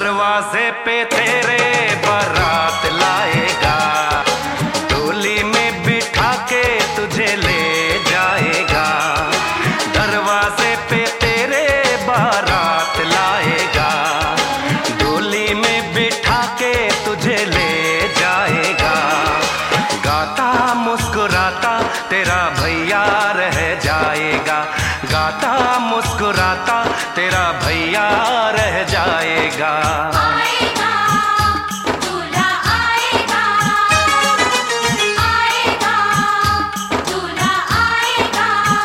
दरवाजे पे तेरे बारात लाएगा, डोली में बिठा के तुझे ले जाएगा। दरवाजे पे तेरे बारात लाएगा, डोली में बिठा के तुझे ले जाएगा। गाता मुस्कुराता तेरा भैया रह जाएगा, गाता मुस्कुराता तेरा भैया रह जाएगा। आएगा दूल्हा आएगा, आएगा दूल्हा आएगा।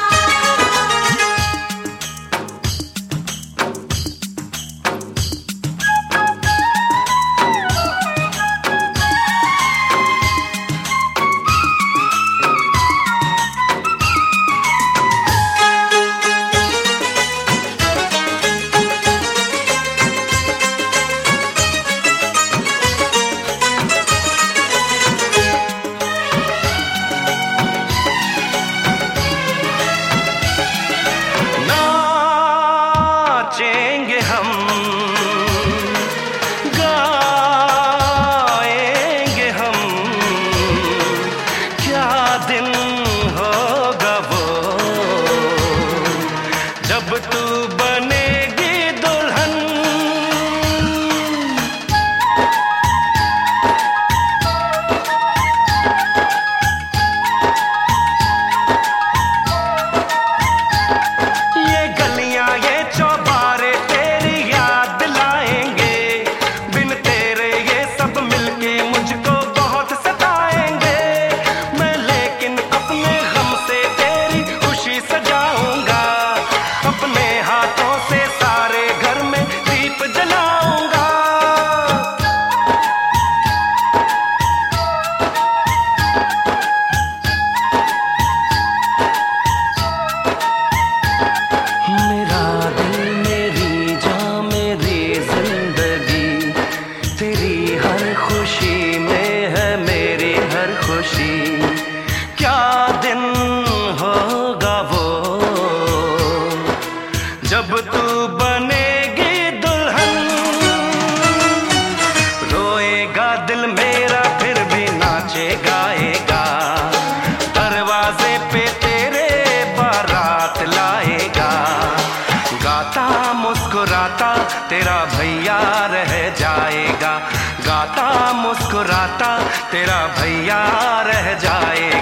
नाचेंगे हम, गाएंगे हम, क्या दिन होगा वो जब तू बनेगी दुल्हन। ये गलियां ये चौबारे तेरी याद दिलाएंगे, बिन तेरे ये सब मिलके मुझको बहुत सताएंगे। मैं लेकिन अपने गम से तेरी खुशी सजाऊंगा, अपने हाथों से सारे घर में दीप जलाऊंगा। मेरा दिल मेरी जान मेरी जिंदगी, तेरी हर खुशी में है मेरी हर खुशी। क्या दिन होगा वो जब तू बनेगी दुल्हन। रोएगा दिल मेरा फिर भी नाचे गाएगा, दरवाजे पे तेरे बारात लाएगा। गाता मुस्कुराता तेरा भैया रह जाएगा, गाता मुस्कुराता तेरा भैया रह जाएगा।